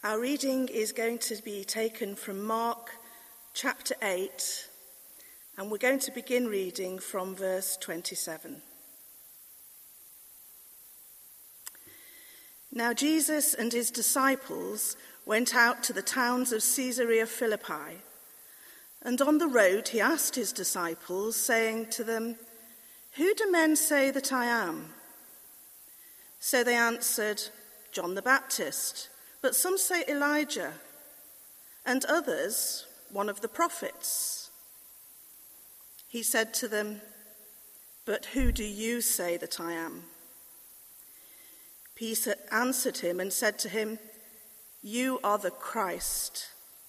Our reading is going to be taken from Mark chapter 8, and we're going to begin reading from verse 27. Now Jesus and his disciples went out to the towns of Caesarea Philippi, and on the road he asked his disciples, saying to them, "Who do men say that I am?" So they answered, "John the Baptist, but some say Elijah, and others, one of the prophets." He said to them, "But who do you say that I am?" Peter answered him and said to him, "You are the Christ."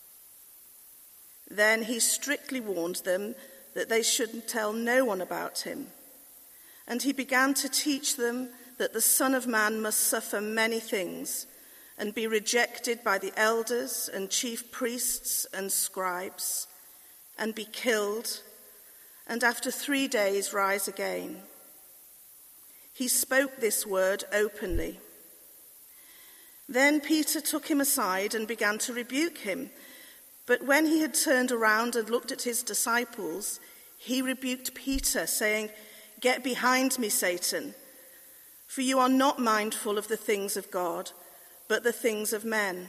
Then he strictly warned them that they should tell no one about him. And he began to teach them that the Son of Man must suffer many things and be rejected by the elders and chief priests and scribes, and be killed, and after 3 days rise again. He spoke this word openly. Then Peter took him aside and began to rebuke him. But when he had turned around and looked at his disciples, he rebuked Peter, saying, "Get behind me, Satan, for you are not mindful of the things of God, but the things of men."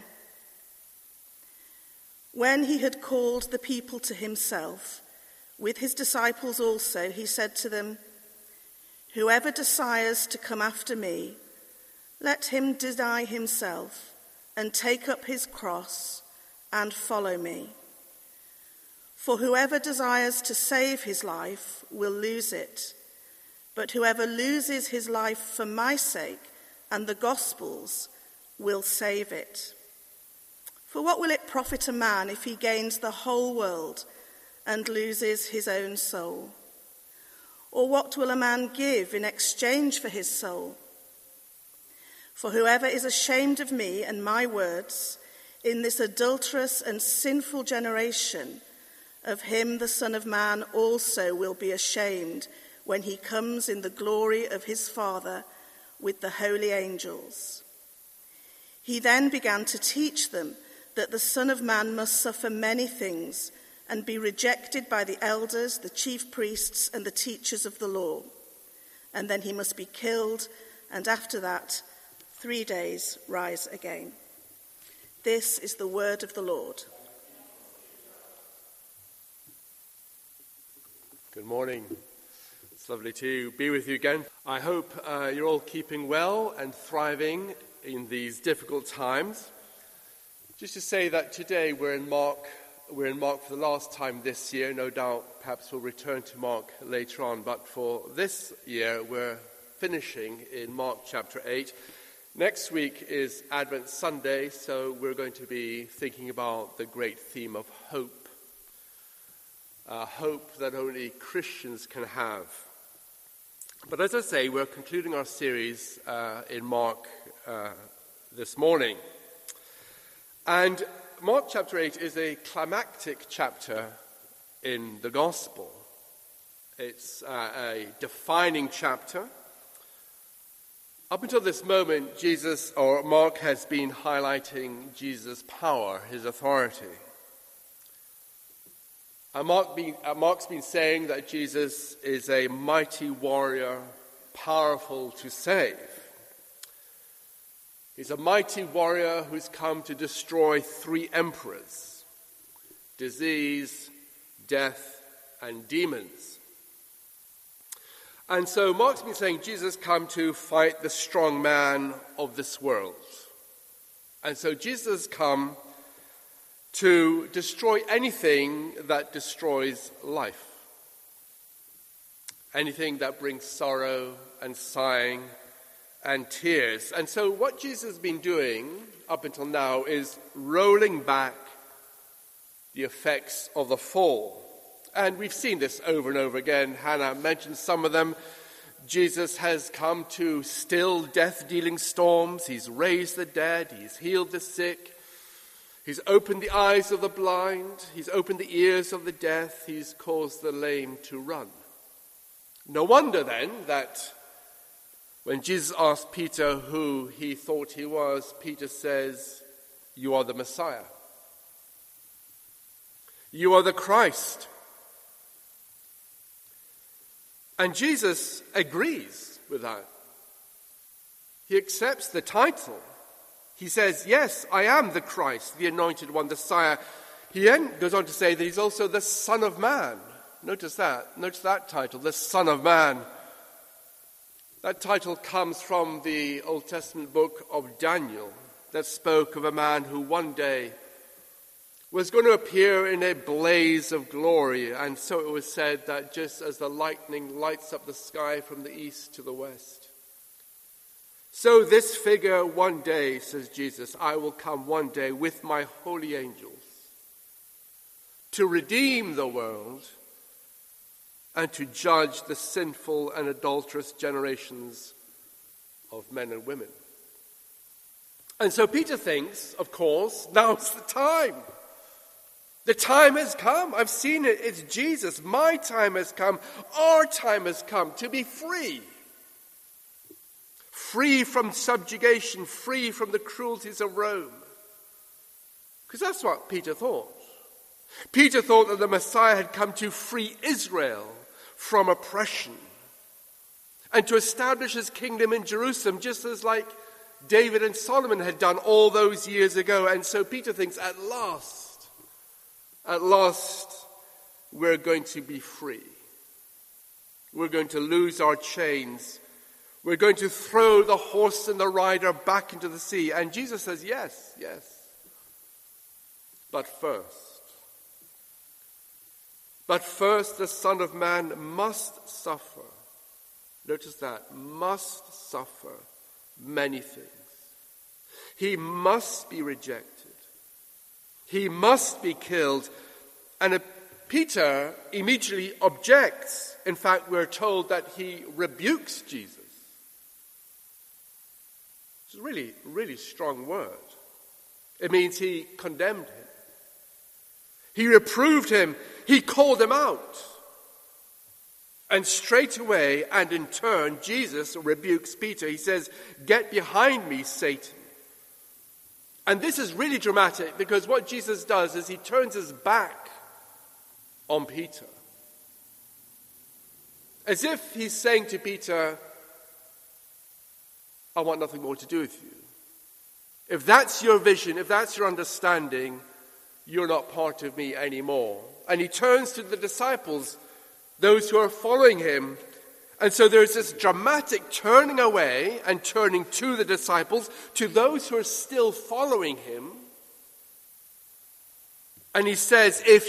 When he had called the people to himself, with his disciples also, he said to them, "Whoever desires to come after me, let him deny himself and take up his cross and follow me. For whoever desires to save his life will lose it, but whoever loses his life for my sake and the gospel's will save it. For what will it profit a man if he gains the whole world and loses his own soul? Or what will a man give in exchange for his soul? For whoever is ashamed of me and my words in this adulterous and sinful generation, of him the Son of Man also will be ashamed when he comes in the glory of his Father with the holy angels." He then began to teach them that the Son of Man must suffer many things and be rejected by the elders, the chief priests, and the teachers of the law. And then he must be killed, and after that, 3 days rise again. This is the word of the Lord. Good morning. It's lovely to be with you again. I hope you're all keeping well and thriving in these difficult times. Just to say that today we're in Mark for the last time this year. No doubt perhaps we'll return to Mark later on, but for this year we're finishing in Mark chapter 8. Next week is Advent Sunday, so we're going to be thinking about the great theme of hope. Hope that only Christians can have. But as I say, we're concluding our series in Mark this morning. And Mark chapter 8 is a climactic chapter in the gospel. It's a defining chapter. Up until this moment, Mark has been highlighting Jesus' power, his authority. And Mark's been saying that Jesus is a mighty warrior, powerful to save. He's a mighty warrior who's come to destroy 3 emperors: disease, death, and demons. And so Mark's been saying Jesus come to fight the strong man of this world. And so Jesus come to destroy anything that destroys life. Anything that brings sorrow and sighing and tears. And so what Jesus has been doing up until now is rolling back the effects of the fall. And we've seen this over and over again. Hannah mentioned some of them. Jesus has come to still death-dealing storms. He's raised the dead. He's healed the sick. He's opened the eyes of the blind. He's opened the ears of the deaf. He's caused the lame to run. No wonder then that when Jesus asked Peter who he thought he was, Peter says, You are the Messiah. You are the Christ. And Jesus agrees with that. He accepts the title. He says, yes, I am the Christ, the Anointed One, the Messiah. He then goes on to say that he's also the Son of Man. Notice that. Notice that title, the Son of Man. That title comes from the Old Testament book of Daniel that spoke of a man who one day was going to appear in a blaze of glory. And so it was said that just as the lightning lights up the sky from the east to the west, so this figure one day, says Jesus, I will come one day with my holy angels to redeem the world and to judge the sinful and adulterous generations of men and women. And so Peter thinks, of course, now's the time. The time has come. I've seen it. It's Jesus. My time has come. Our time has come to be free. Free from subjugation, free from the cruelties of Rome. Because that's what Peter thought. Peter thought that the Messiah had come to free Israel from oppression and to establish his kingdom in Jerusalem, just as like David and Solomon had done all those years ago. And so Peter thinks, at last, we're going to be free. We're going to lose our chains. We're going to throw the horse and the rider back into the sea. And Jesus says, yes. But first the Son of Man must suffer. Notice that, must suffer many things. He must be rejected. He must be killed. And Peter immediately objects. In fact, we're told that he rebukes Jesus. It's a really, really strong word. It means he condemned him. He reproved him. He called him out. And straight away, and in turn, Jesus rebukes Peter. He says, "Get behind me, Satan." And this is really dramatic because what Jesus does is he turns his back on Peter. As if he's saying to Peter, I want nothing more to do with you. If that's your vision, if that's your understanding, you're not part of me anymore. And he turns to the disciples, those who are following him. And so there's this dramatic turning away and turning to the disciples, to those who are still following him. And he says, if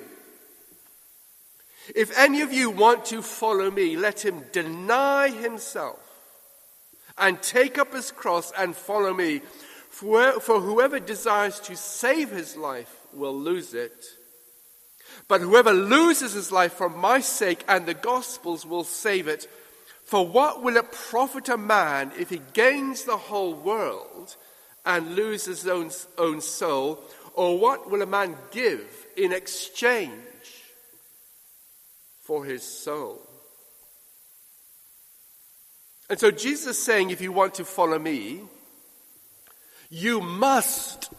any of you want to follow me, let him deny himself and take up his cross and follow me. For whoever desires to save his life will lose it. But whoever loses his life for my sake and the gospel's will save it. For what will it profit a man if he gains the whole world and loses his own soul? Or what will a man give in exchange for his soul? And so Jesus is saying, if you want to follow me, you must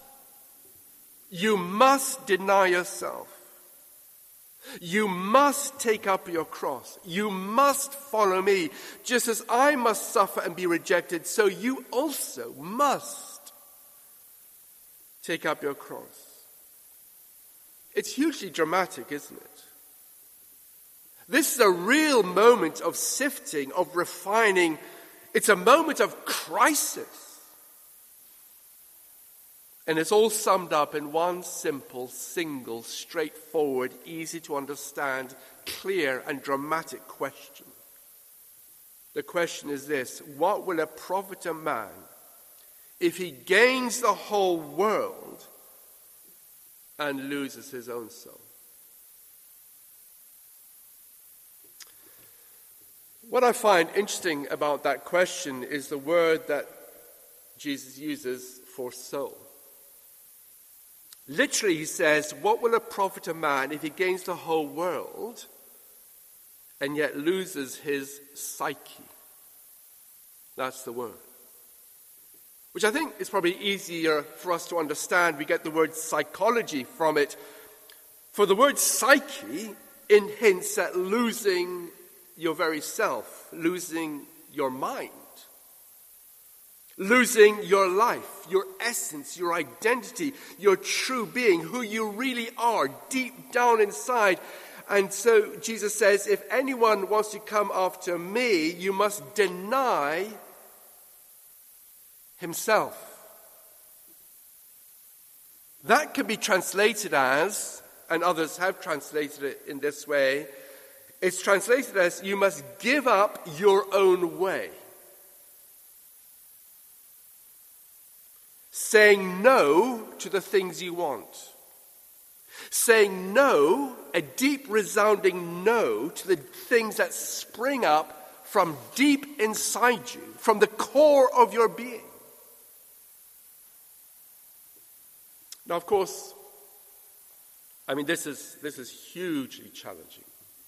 deny yourself. You must take up your cross. You must follow me. Just as I must suffer and be rejected, so you also must take up your cross. It's hugely dramatic, isn't it? This is a real moment of sifting, of refining. It's a moment of crisis. And it's all summed up in one simple, single, straightforward, easy to understand, clear and dramatic question. The question is this: what will it profit a man if he gains the whole world and loses his own soul? What I find interesting about that question is the word that Jesus uses for soul. Literally, he says, what will it profit a man if he gains the whole world and yet loses his psyche? That's the word. which I think is probably easier for us to understand. We get the word psychology from it. For the word psyche hints at losing your very self, losing your mind, losing your life, your essence, your identity, your true being, who you really are deep down inside. And so Jesus says, if anyone wants to come after me, you must deny himself. That can be translated as, and others have translated it in this way, it's translated as, you must give up your own way. Saying no to the things you want. Saying no, a deep resounding no to the things that spring up from deep inside you, from the core of your being. Now, of course, this is hugely challenging.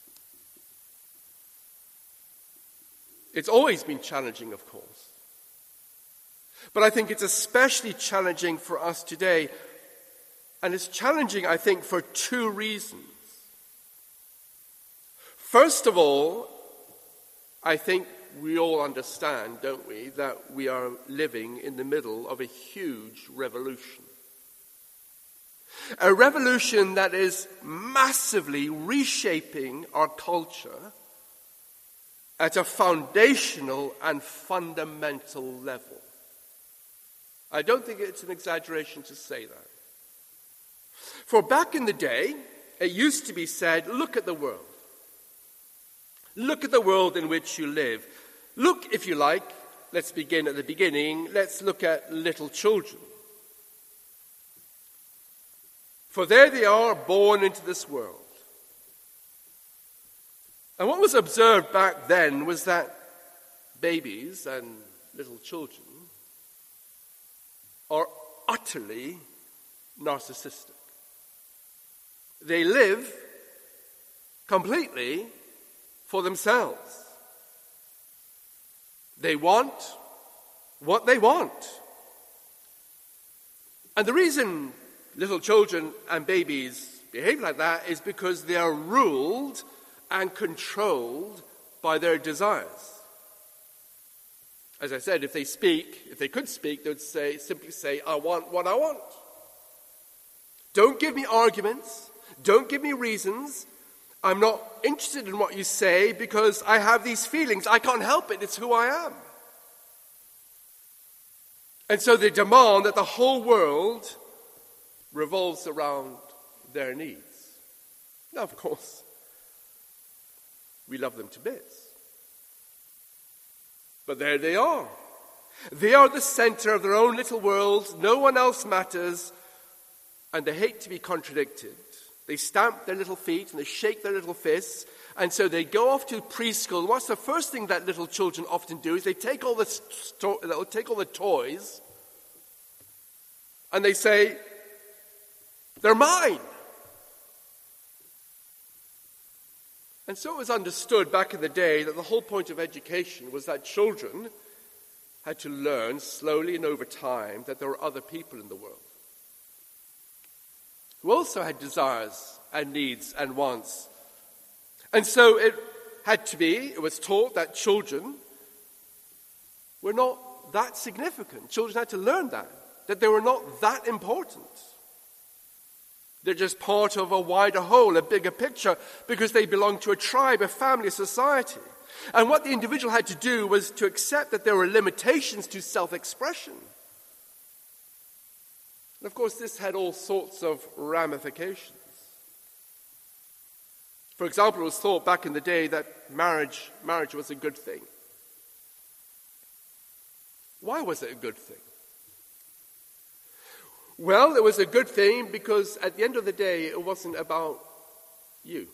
It's always been challenging, of course. But I think it's especially challenging for us today. And it's challenging, I think, for two reasons. First of all, I think we all understand, don't we, that we are living in the middle of a huge revolution. A revolution that is massively reshaping our culture at a foundational and fundamental level. I don't think it's an exaggeration to say that. For back in the day, it used to be said, look at the world. Look at the world in which you live. Look, if you like, let's begin at the beginning, let's look at little children. For there they are, born into this world. And what was observed back then was that babies and little children are utterly narcissistic. They live completely for themselves. They want what they want. And the reason little children and babies behave like that is because they are ruled and controlled by their desires. As I said, if they could speak, they would simply say, I want what I want. Don't give me arguments. Don't give me reasons. I'm not interested in what you say because I have these feelings. I can't help it. It's who I am. And so they demand that the whole world revolves around their needs. Now, of course, we love them to bits. But there they are. They are the center of their own little world. No one else matters. And they hate to be contradicted. They stamp their little feet and they shake their little fists. And so they go off to preschool. What's the first thing that little children often do is they take all the toys and they say, they're mine. And so it was understood back in the day that the whole point of education was that children had to learn slowly and over time that there were other people in the world who also had desires and needs and wants. And so it was taught that children were not that significant. Children had to learn that they were not that important. They're just part of a wider whole, a bigger picture, because they belong to a tribe, a family, a society. And what the individual had to do was to accept that there were limitations to self-expression. And of course, this had all sorts of ramifications. For example, it was thought back in the day that marriage was a good thing. Why was it a good thing? Well, it was a good thing because at the end of the day, it wasn't about you.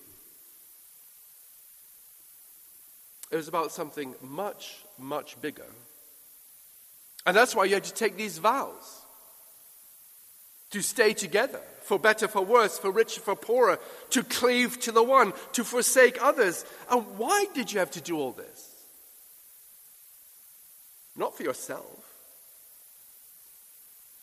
It was about something much, much bigger. And that's why you had to take these vows. To stay together, for better, for worse, for richer, for poorer, to cleave to the one, to forsake others. And why did you have to do all this? Not for yourself.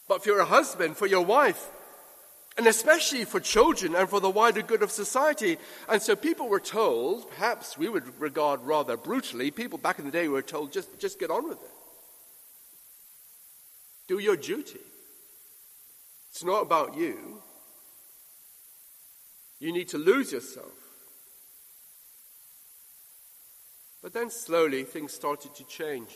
but for your husband, for your wife, and especially for children and for the wider good of society. And so people were told, perhaps we would regard rather brutally, people back in the day were told, just get on with it. Do your duty. It's not about you. You need to lose yourself. But then slowly things started to change.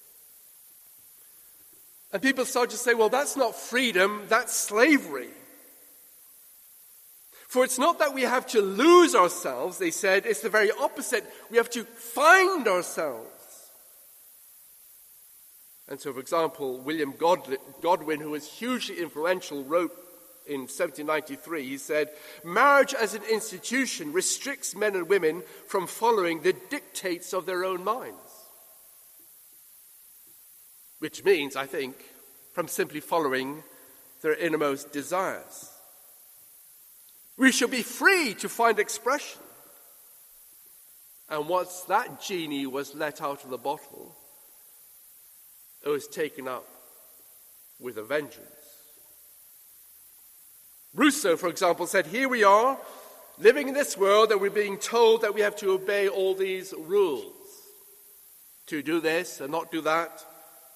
And people started to say, well, that's not freedom, that's slavery. For it's not that we have to lose ourselves, they said, it's the very opposite. We have to find ourselves. And so, for example, William Godwin, who was hugely influential, wrote in 1793, he said, marriage as an institution restricts men and women from following the dictates of their own minds. Which means, I think, from simply following their innermost desires. We should be free to find expression. And once that genie was let out of the bottle, it was taken up with a vengeance. Rousseau, for example, said, here we are, living in this world, and we're being told that we have to obey all these rules. To do this and not do that.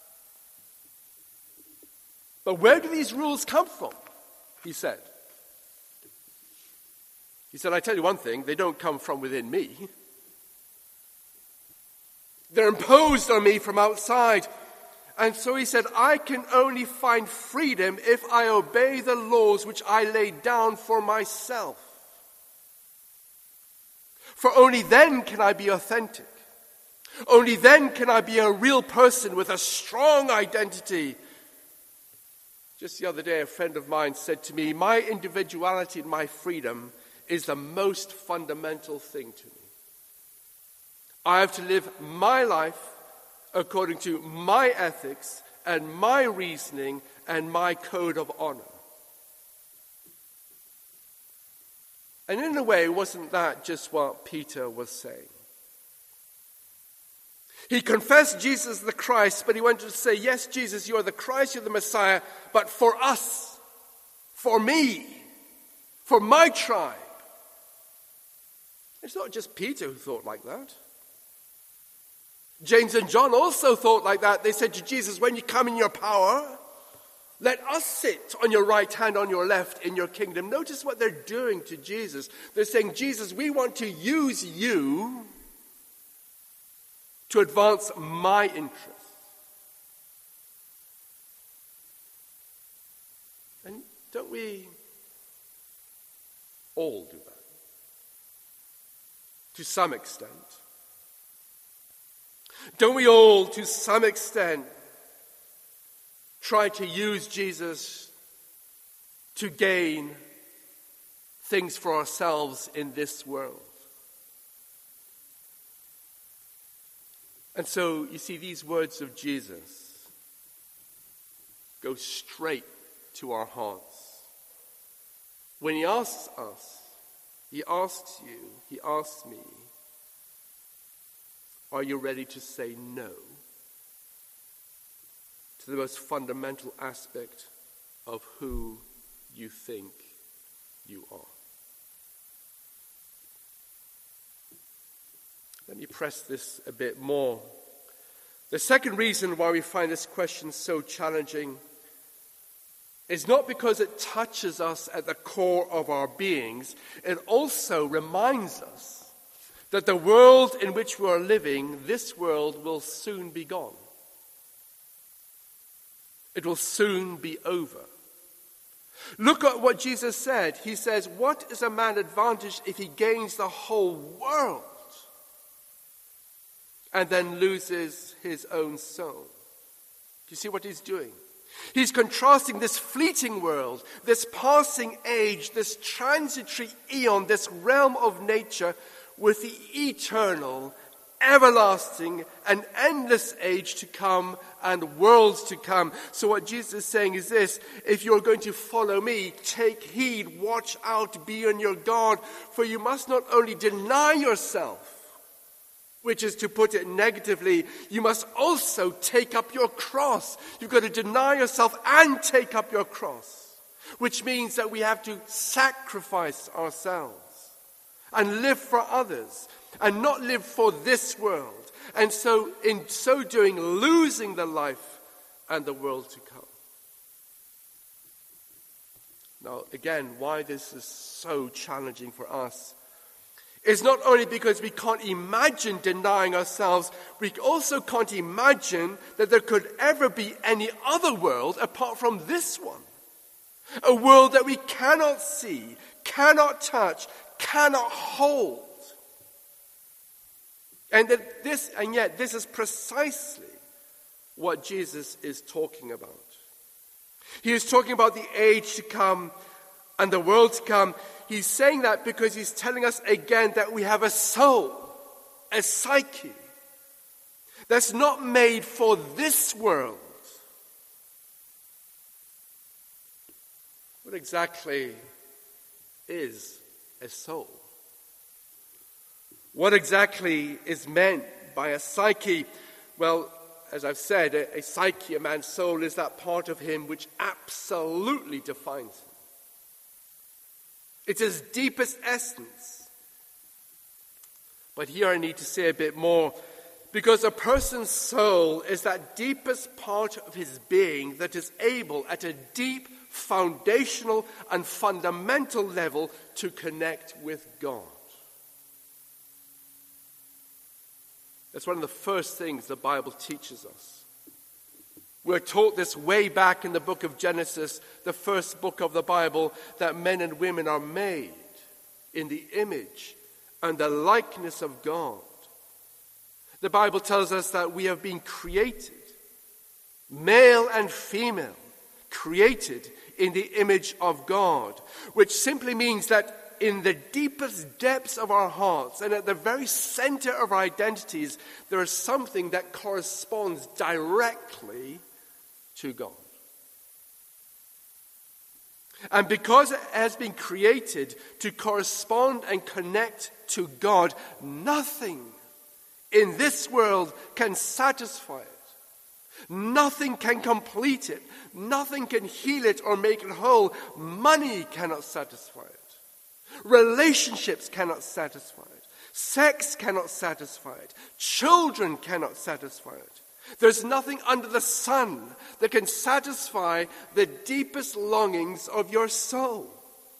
But where do these rules come from? He said. He said, I tell you one thing, they don't come from within me. They're imposed on me from outside. And so he said, I can only find freedom if I obey the laws which I laid down for myself. For only then can I be authentic. Only then can I be a real person with a strong identity. Just the other day, a friend of mine said to me, my individuality and my freedom is the most fundamental thing to me. I have to live my life according to my ethics and my reasoning and my code of honor. And in a way, wasn't that just what Peter was saying? He confessed Jesus the Christ, but he went to say, yes, Jesus, you are the Christ, you're the Messiah, but for us, for me, for my tribe. It's not just Peter who thought like that. James and John also thought like that. They said to Jesus, when you come in your power, let us sit on your right hand, on your left in your kingdom. Notice what they're doing to Jesus. They're saying, Jesus, we want to use you to advance my interests. And don't we all do that? To some extent. Don't we all, to some extent, try to use Jesus to gain things for ourselves in this world? And so, you see, these words of Jesus go straight to our hearts. When he asks us, he asks you, he asks me, are you ready to say no to the most fundamental aspect of who you think you are? Let me press this a bit more. The second reason why we find this question so challenging is not because it touches us at the core of our beings. It also reminds us that the world in which we are living, this world will soon be gone. It will soon be over. Look at what Jesus said. He says, what is a man advantaged if he gains the whole world and then loses his own soul? Do you see what he's doing? He's contrasting this fleeting world, this passing age, this transitory eon, this realm of nature with the eternal, everlasting, and endless age to come and worlds to come. So what Jesus is saying is this: if you're going to follow me, take heed, watch out, be on your guard, for you must not only deny yourself, which is, to put it negatively, you must also take up your cross. You've got to deny yourself and take up your cross, which means that we have to sacrifice ourselves and live for others and not live for this world. And so, in so doing, losing the life and the world to come. Now, again, why this is so challenging for us is not only because we can't imagine denying ourselves, we also can't imagine that there could ever be any other world apart from this one. A world that we cannot see, cannot touch, cannot hold. And yet this is precisely what Jesus is talking about. He is talking about the age to come and the world to come. He's saying that because he's telling us again that we have a soul, a psyche, that's not made for this world. What exactly is a soul? What exactly is meant by a psyche? Well, as I've said, a psyche, a man's soul, is that part of him which absolutely defines him. It's his deepest essence. But here I need to say a bit more, because a person's soul is that deepest part of his being that is able, at a deep, foundational and fundamental level, to connect with God. That's one of the first things the Bible teaches us. We're taught this way back in the book of Genesis, the first book of the Bible, that men and women are made in the image and the likeness of God. The Bible tells us that we have been created, male and female, created in the image of God, which simply means that in the deepest depths of our hearts and at the very center of our identities, there is something that corresponds directly to God. And because it has been created to correspond and connect to God, nothing in this world can satisfy it. Nothing can complete it. Nothing can heal it or make it whole. Money cannot satisfy it. Relationships cannot satisfy it. Sex cannot satisfy it. Children cannot satisfy it. There's nothing under the sun that can satisfy the deepest longings of your soul.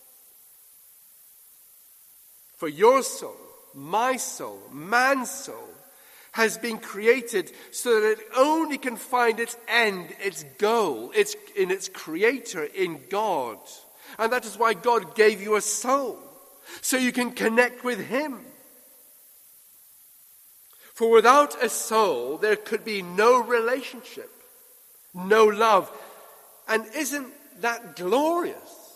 For your soul, my soul, man's soul, has been created so that it only can find its end, its goal, in its creator, in God. And that is why God gave you a soul, so you can connect with him. For without a soul, there could be no relationship, no love. And isn't that glorious?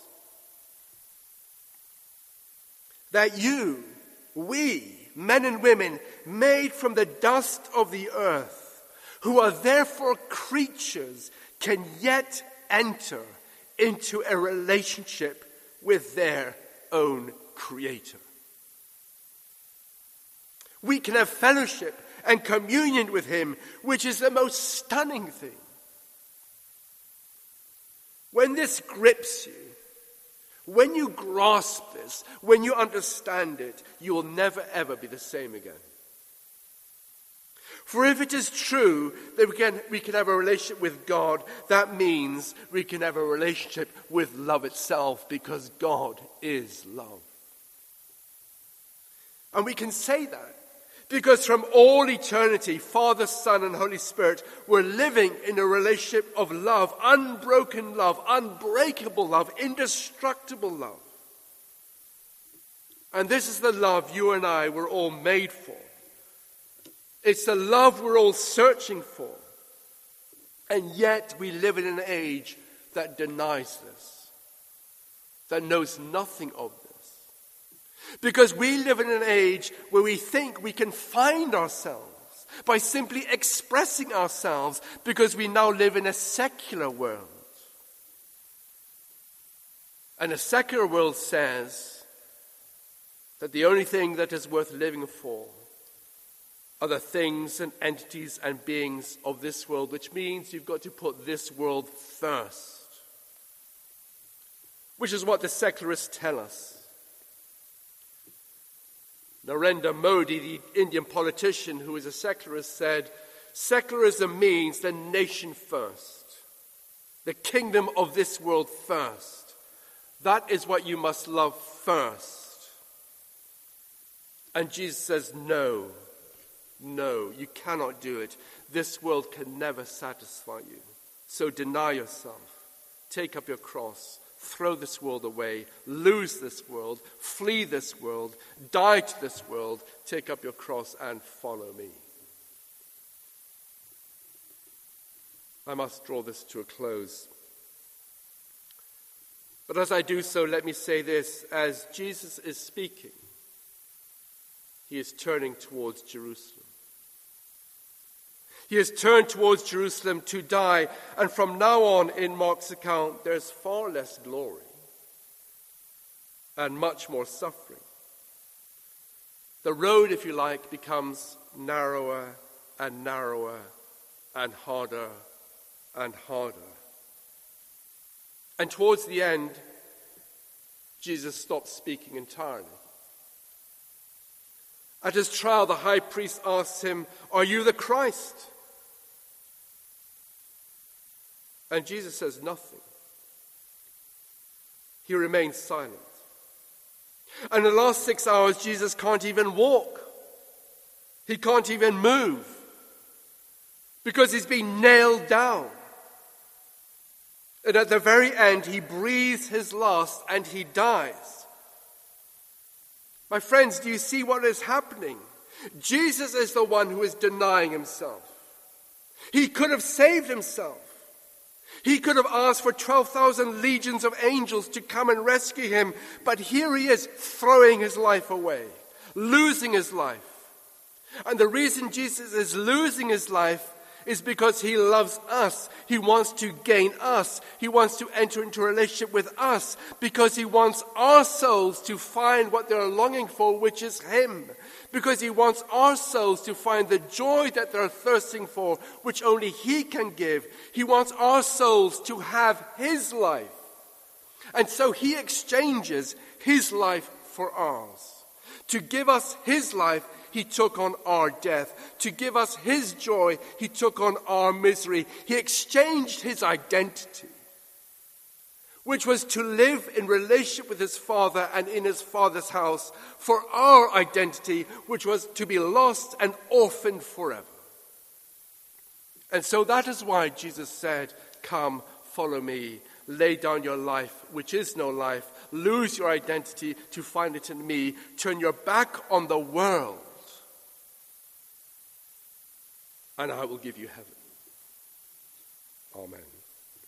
That you, we, men and women, made from the dust of the earth, who are therefore creatures, can yet enter into a relationship with their own Creator. We can have fellowship and communion with him, which is the most stunning thing. When this grips you, when you grasp this, when you understand it, you will never ever be the same again. For if it is true that we can have a relationship with God, that means we can have a relationship with love itself, because God is love. And we can say that because from all eternity, Father, Son, and Holy Spirit were living in a relationship of love, unbroken love, unbreakable love, indestructible love. And this is the love you and I were all made for. It's the love we're all searching for. And yet we live in an age that denies this, that knows nothing of this. Because we live in an age where we think we can find ourselves by simply expressing ourselves, because we now live in a secular world. And a secular world says that the only thing that is worth living for are the things and entities and beings of this world, which means you've got to put this world first, which is what the secularists tell us. Narendra Modi, the Indian politician who is a secularist, said, secularism means the nation first, the kingdom of this world first. That is what you must love first. And Jesus says, no, you cannot do it. This world can never satisfy you. So deny yourself, take up your cross, throw this world away, lose this world, flee this world, die to this world, take up your cross and follow me. I must draw this to a close. But as I do so, let me say this. As Jesus is speaking, he is turning towards Jerusalem. He has turned towards Jerusalem to die, and from now on, in Mark's account, there's far less glory and much more suffering. The road, if you like, becomes narrower and narrower and harder and harder. And towards the end, Jesus stops speaking entirely. At his trial, the high priest asks him, "Are you the Christ?" And Jesus says nothing. He remains silent. And in the last 6 hours, Jesus can't even walk. He can't even move because he's been nailed down. And at the very end, he breathes his last and he dies. My friends, do you see what is happening? Jesus is the one who is denying himself. He could have saved himself. He could have asked for 12,000 legions of angels to come and rescue him, but here he is throwing his life away, losing his life. And the reason Jesus is losing his life is because he loves us. He wants to gain us. He wants to enter into a relationship with us because he wants our souls to find what they're longing for, which is him. Because he wants our souls to find the joy that they're thirsting for, which only he can give. He wants our souls to have his life. And so he exchanges his life for ours. To give us his life, he took on our death. To give us his joy, he took on our misery. He exchanged his identity, which was to live in relationship with his Father and in his Father's house, for our identity, which was to be lost and orphaned forever. And so that is why Jesus said, "Come, follow me. Lay down your life, which is no life. Lose your identity to find it in me. Turn your back on the world, and I will give you heaven." Amen.